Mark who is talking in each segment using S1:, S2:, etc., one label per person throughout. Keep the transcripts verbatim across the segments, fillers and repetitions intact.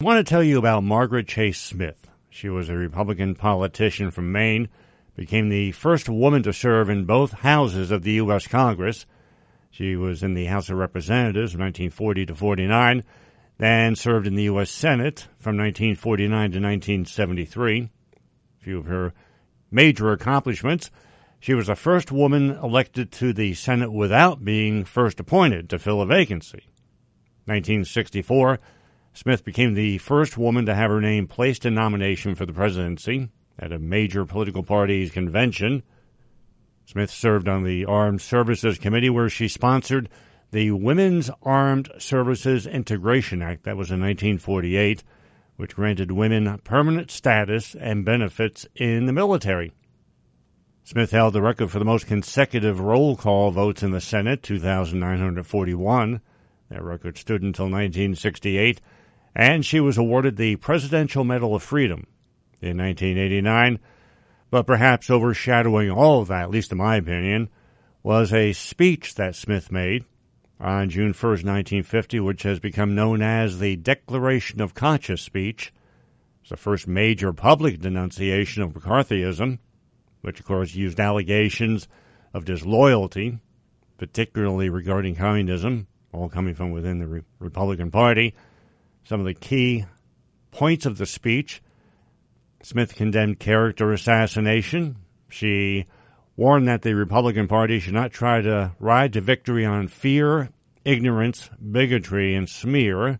S1: I want to tell you about Margaret Chase Smith. She was a Republican politician from Maine, became the first woman to serve in both houses of the U S Congress. She was in the House of Representatives from nineteen forty to forty-nine, then served in the U S Senate from nineteen forty-nine to nineteen seventy-three. A few of her major accomplishments: she was the first woman elected to the Senate without being first appointed to fill a vacancy. nineteen sixty-four, Smith became the first woman to have her name placed in nomination for the presidency at a major political party's convention. Smith served on the Armed Services Committee, where she sponsored the Women's Armed Services Integration Act. That was in nineteen forty-eight, which granted women permanent status and benefits in the military. Smith held the record for the most consecutive roll call votes in the Senate, two thousand nine hundred forty-one. That record stood until nineteen sixty-eight, and she was awarded the Presidential Medal of Freedom in nineteen eighty-nine. But perhaps overshadowing all of that, at least in my opinion, was a speech that Smith made on June first, nineteen fifty, which has become known as the Declaration of Conscience speech. It's the first major public denunciation of McCarthyism, which, of course, used allegations of disloyalty, particularly regarding communism, all coming from within the Re- Republican Party. Some of the key points of the speech: Smith condemned character assassination. She warned that the Republican Party should not try to ride to victory on fear, ignorance, bigotry, and smear.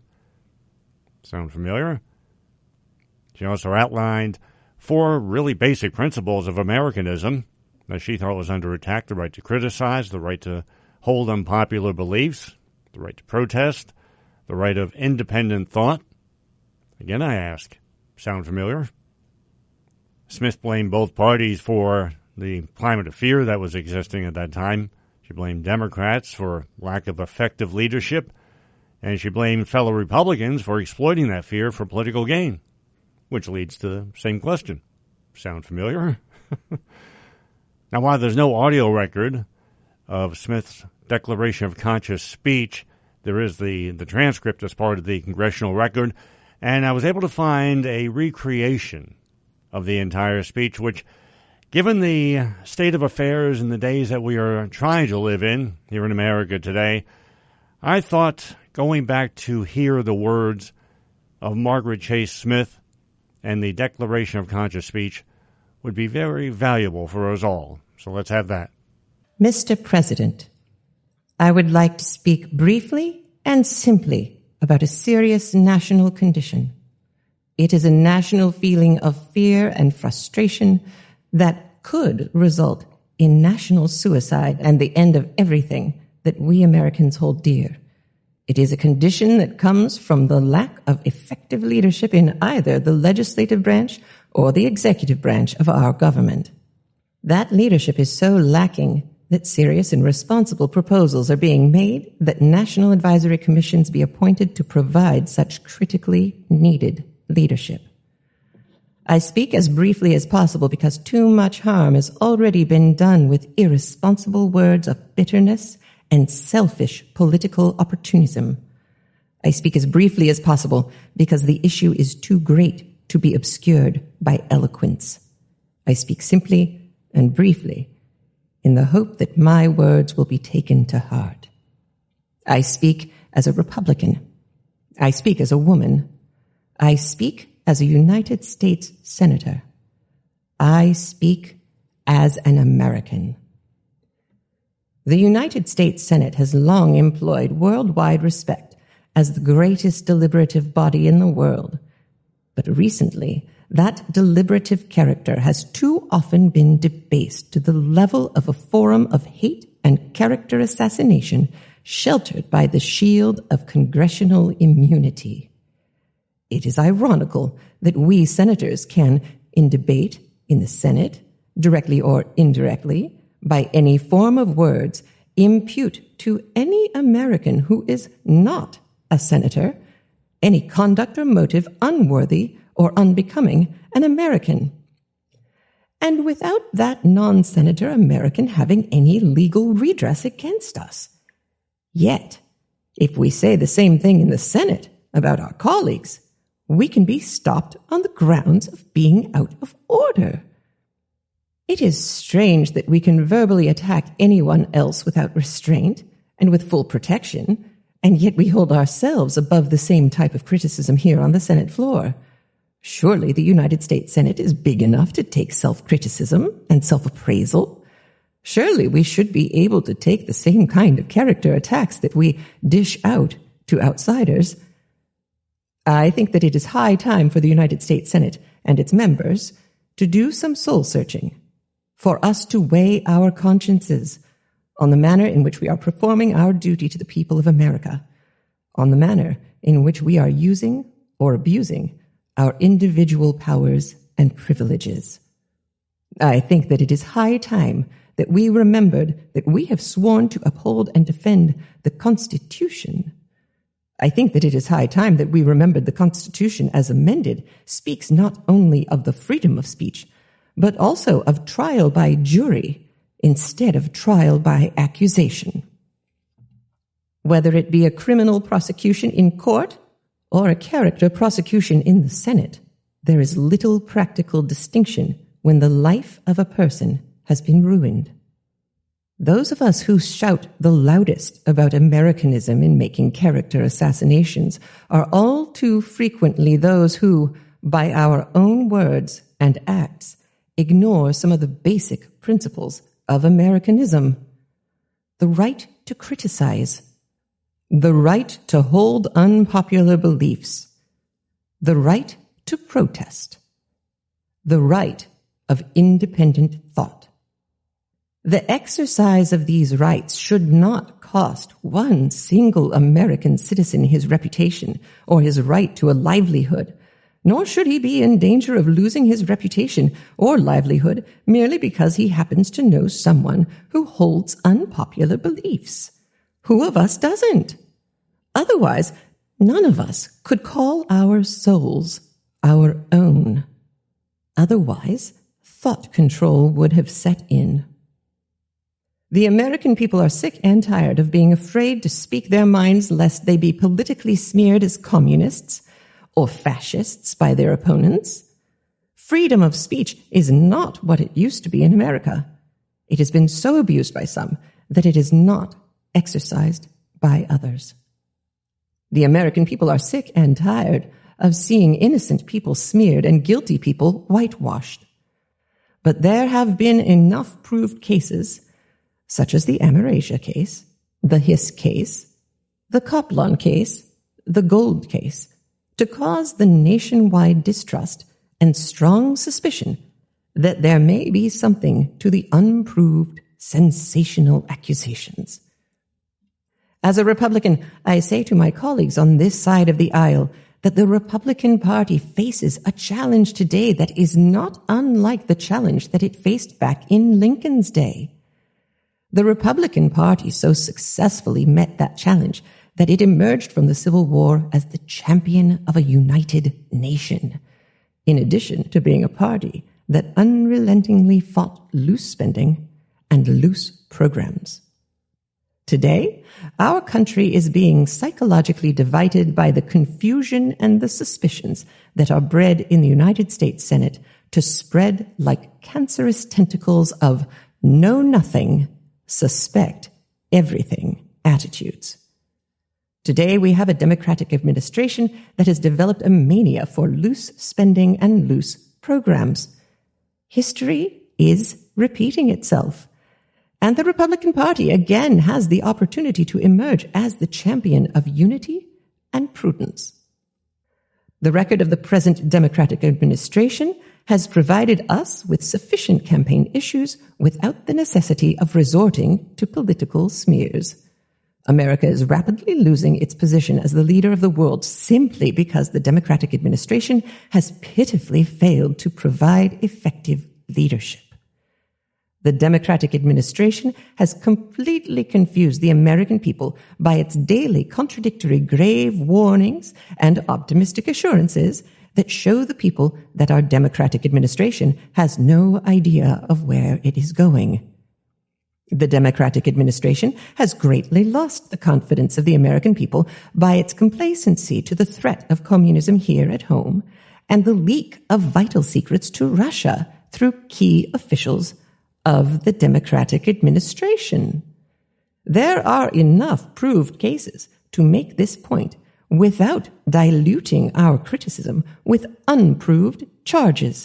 S1: Sound familiar? She also outlined four really basic principles of Americanism that she thought was under attack: the right to criticize, the right to hold unpopular beliefs, the right to protest, the right of independent thought. Again, I ask, sound familiar? Smith blamed both parties for the climate of fear that was existing at that time. She blamed Democrats for lack of effective leadership, and she blamed fellow Republicans for exploiting that fear for political gain, which leads to the same question. Sound familiar? Now, while there's no audio record of Smith's Declaration of Conscience speech, there is the, the transcript as part of the congressional record, and I was able to find a recreation of the entire speech, which, given the state of affairs in the days that we are trying to live in here in America today, I thought going back to hear the words of Margaret Chase Smith and the Declaration of Conscience speech would be very valuable for us all. So let's have that.
S2: Mister President, I would like to speak briefly and simply about a serious national condition. It is a national feeling of fear and frustration that could result in national suicide and the end of everything that we Americans hold dear. It is a condition that comes from the lack of effective leadership in either the legislative branch or the executive branch of our government. That leadership is so lacking that serious and responsible proposals are being made that national advisory commissions be appointed to provide such critically needed leadership. I speak as briefly as possible because too much harm has already been done with irresponsible words of bitterness and selfish political opportunism. I speak as briefly as possible because the issue is too great to be obscured by eloquence. I speak simply and briefly in the hope that my words will be taken to heart. I speak as a Republican. I speak as a woman. I speak as a United States Senator. I speak as an American. The United States Senate has long employed worldwide respect as the greatest deliberative body in the world. But recently, that deliberative character has too often been debased to the level of a forum of hate and character assassination sheltered by the shield of congressional immunity. It is ironical that we senators can, in debate, in the Senate, directly or indirectly, by any form of words, impute to any American who is not a senator any conduct or motive unworthy or unbecoming an American. And without that non-senator American having any legal redress against us. Yet, if we say the same thing in the Senate about our colleagues, we can be stopped on the grounds of being out of order. It is strange that we can verbally attack anyone else without restraint and with full protection, and yet we hold ourselves above the same type of criticism here on the Senate floor. Surely the United States Senate is big enough to take self-criticism and self-appraisal. Surely we should be able to take the same kind of character attacks that we dish out to outsiders. I think that it is high time for the United States Senate and its members to do some soul-searching, for us to weigh our consciences on the manner in which we are performing our duty to the people of America, on the manner in which we are using or abusing our individual powers and privileges. I think that it is high time that we remembered that we have sworn to uphold and defend the Constitution. I think that it is high time that we remembered the Constitution as amended speaks not only of the freedom of speech, but also of trial by jury instead of trial by accusation. Whether it be a criminal prosecution in court or a character prosecution in the Senate, there is little practical distinction when the life of a person has been ruined. Those of us who shout the loudest about Americanism in making character assassinations are all too frequently those who, by our own words and acts, ignore some of the basic principles of Americanism. The right to criticize, the right to hold unpopular beliefs, the right to protest, the right of independent thought. The exercise of these rights should not cost one single American citizen his reputation or his right to a livelihood, nor should he be in danger of losing his reputation or livelihood merely because he happens to know someone who holds unpopular beliefs. Who of us doesn't? Otherwise, none of us could call our souls our own. Otherwise, thought control would have set in. The American people are sick and tired of being afraid to speak their minds lest they be politically smeared as communists or fascists by their opponents. Freedom of speech is not what it used to be in America. It has been so abused by some that it is not exercised by others. The American people are sick and tired of seeing innocent people smeared and guilty people whitewashed. But there have been enough proved cases, such as the Amerasia case, the Hiss case, the Coplon case, the Gold case, to cause the nationwide distrust and strong suspicion that there may be something to the unproved, sensational accusations. As a Republican, I say to my colleagues on this side of the aisle that the Republican Party faces a challenge today that is not unlike the challenge that it faced back in Lincoln's day. The Republican Party so successfully met that challenge that it emerged from the Civil War as the champion of a united nation, in addition to being a party that unrelentingly fought loose spending and loose programs. Today, our country is being psychologically divided by the confusion and the suspicions that are bred in the United States Senate to spread like cancerous tentacles of know nothing, suspect everything attitudes. Today, we have a Democratic administration that has developed a mania for loose spending and loose programs. History is repeating itself. And the Republican Party again has the opportunity to emerge as the champion of unity and prudence. The record of the present Democratic administration has provided us with sufficient campaign issues without the necessity of resorting to political smears. America is rapidly losing its position as the leader of the world simply because the Democratic administration has pitifully failed to provide effective leadership. The Democratic administration has completely confused the American people by its daily contradictory grave warnings and optimistic assurances that show the people that our Democratic administration has no idea of where it is going. The Democratic administration has greatly lost the confidence of the American people by its complacency to the threat of communism here at home and the leak of vital secrets to Russia through key officials of the Democratic administration. There are enough proved cases to make this point without diluting our criticism with unproved charges.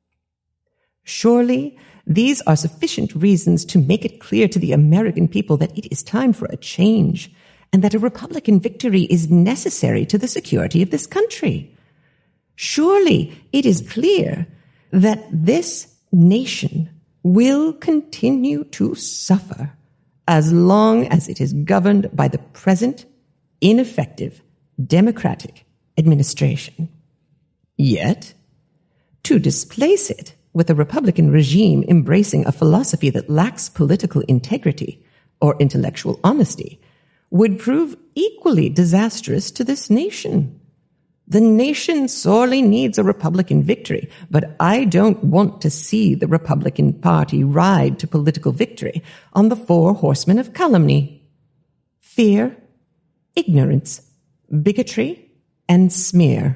S2: Surely, these are sufficient reasons to make it clear to the American people that it is time for a change and that a Republican victory is necessary to the security of this country. Surely, it is clear that this nation will continue to suffer as long as it is governed by the present ineffective Democratic administration. Yet, to displace it with a Republican regime embracing a philosophy that lacks political integrity or intellectual honesty would prove equally disastrous to this nation. The nation sorely needs a Republican victory, but I don't want to see the Republican Party ride to political victory on the four horsemen of calumny: fear, ignorance, bigotry, and smear.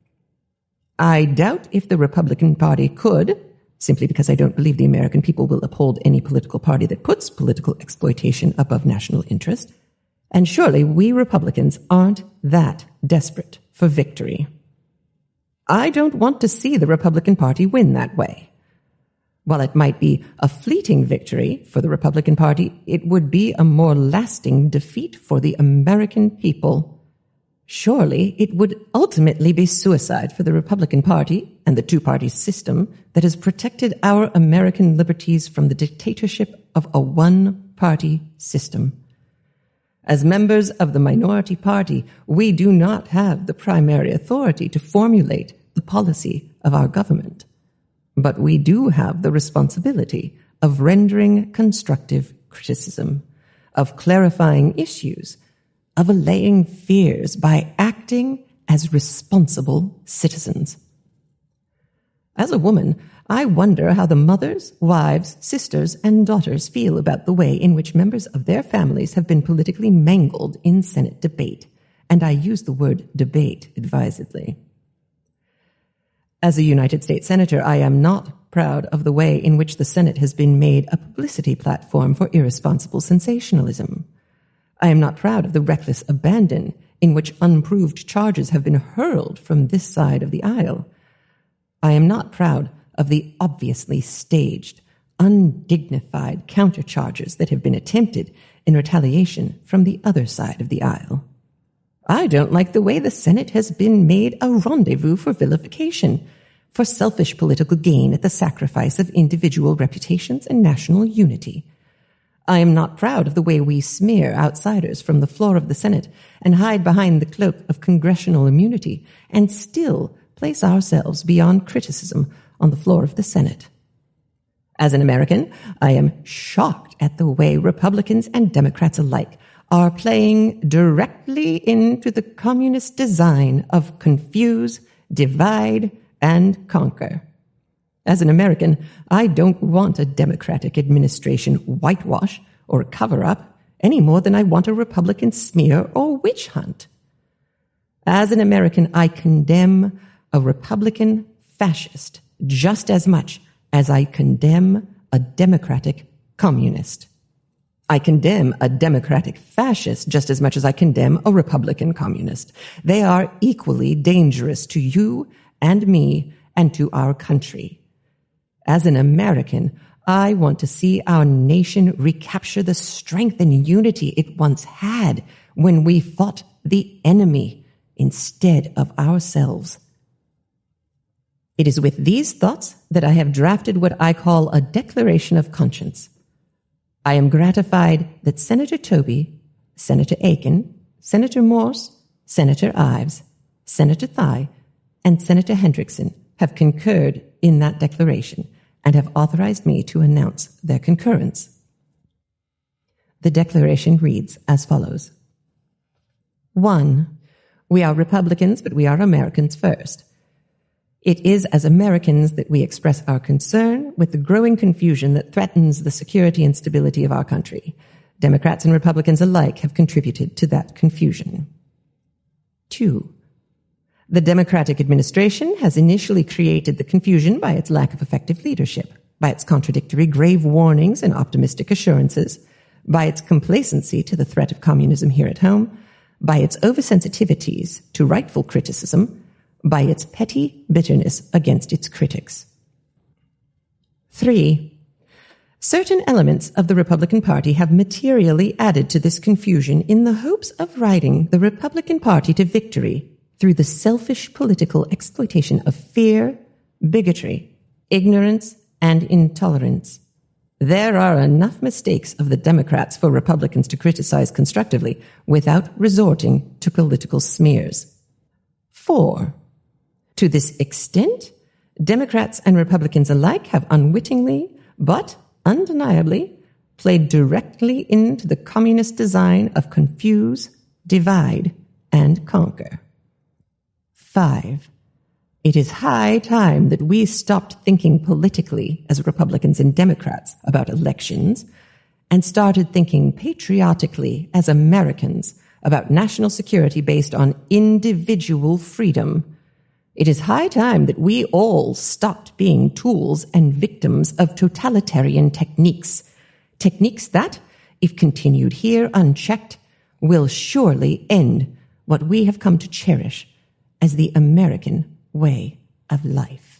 S2: I doubt if the Republican Party could, simply because I don't believe the American people will uphold any political party that puts political exploitation above national interest. And surely we Republicans aren't that desperate for victory. I don't want to see the Republican Party win that way. While it might be a fleeting victory for the Republican Party, it would be a more lasting defeat for the American people. Surely it would ultimately be suicide for the Republican Party and the two-party system that has protected our American liberties from the dictatorship of a one-party system. As members of the minority party, we do not have the primary authority to formulate the policy of our government, but we do have the responsibility of rendering constructive criticism, of clarifying issues, of allaying fears by acting as responsible citizens. As a woman, I wonder how the mothers, wives, sisters, and daughters feel about the way in which members of their families have been politically mangled in Senate debate, and I use the word debate advisedly. As a United States Senator, I am not proud of the way in which the Senate has been made a publicity platform for irresponsible sensationalism. I am not proud of the reckless abandon in which unproved charges have been hurled from this side of the aisle. I am not proud of the obviously staged, undignified countercharges that have been attempted in retaliation from the other side of the aisle. I don't like the way the Senate has been made a rendezvous for vilification, for selfish political gain at the sacrifice of individual reputations and national unity. I am not proud of the way we smear outsiders from the floor of the Senate and hide behind the cloak of congressional immunity and still place ourselves beyond criticism on the floor of the Senate. As an American, I am shocked at the way Republicans and Democrats alike are playing directly into the communist design of confuse, divide, and conquer. As an American, I don't want a Democratic administration whitewash or cover-up any more than I want a Republican smear or witch hunt. As an American, I condemn a Republican fascist just as much as I condemn a Democratic communist. I condemn a Democratic fascist just as much as I condemn a Republican communist. They are equally dangerous to you and me and to our country. As an American, I want to see our nation recapture the strength and unity it once had when we fought the enemy instead of ourselves. It is with these thoughts that I have drafted what I call a declaration of conscience. I am gratified that Senator Toby, Senator Aiken, Senator Morse, Senator Ives, Senator Thigh, and Senator Hendrickson have concurred in that declaration and have authorized me to announce their concurrence. The declaration reads as follows. One, we are Republicans, but we are Americans first. It is as Americans that we express our concern with the growing confusion that threatens the security and stability of our country. Democrats and Republicans alike have contributed to that confusion. Two, the Democratic administration has initially created the confusion by its lack of effective leadership, by its contradictory grave warnings and optimistic assurances, by its complacency to the threat of communism here at home, by its oversensitivities to rightful criticism, by its petty bitterness against its critics. Three, certain elements of the Republican Party have materially added to this confusion in the hopes of riding the Republican Party to victory through the selfish political exploitation of fear, bigotry, ignorance, and intolerance. There are enough mistakes of the Democrats for Republicans to criticize constructively without resorting to political smears. Four, to this extent, Democrats and Republicans alike have unwittingly, but undeniably, played directly into the communist design of confuse, divide, and conquer. Five, it is high time that we stopped thinking politically as Republicans and Democrats about elections and started thinking patriotically as Americans about national security based on individual freedom. It is high time that we all stopped being tools and victims of totalitarian techniques, techniques that, if continued here unchecked, will surely end what we have come to cherish as the American way of life.